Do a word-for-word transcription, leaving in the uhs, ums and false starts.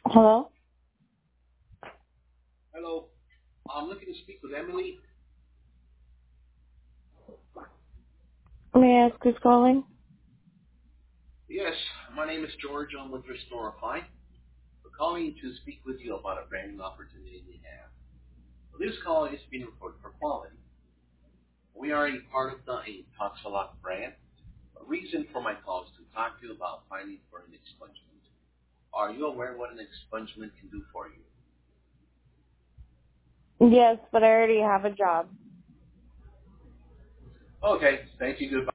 Hello? Hello. I'm looking to speak with Emily. May I ask who's calling? Yes, my name is George. I'm with Restore Apply. We're calling to speak with you about a branding opportunity we have. This call is being recorded for quality. We are a part of the a Toxalock brand. A reason for my call is to talk to you about finding for an expungement. Are you aware what an expungement can do for you? Yes, but I already have a job. Okay, thank you. Goodbye.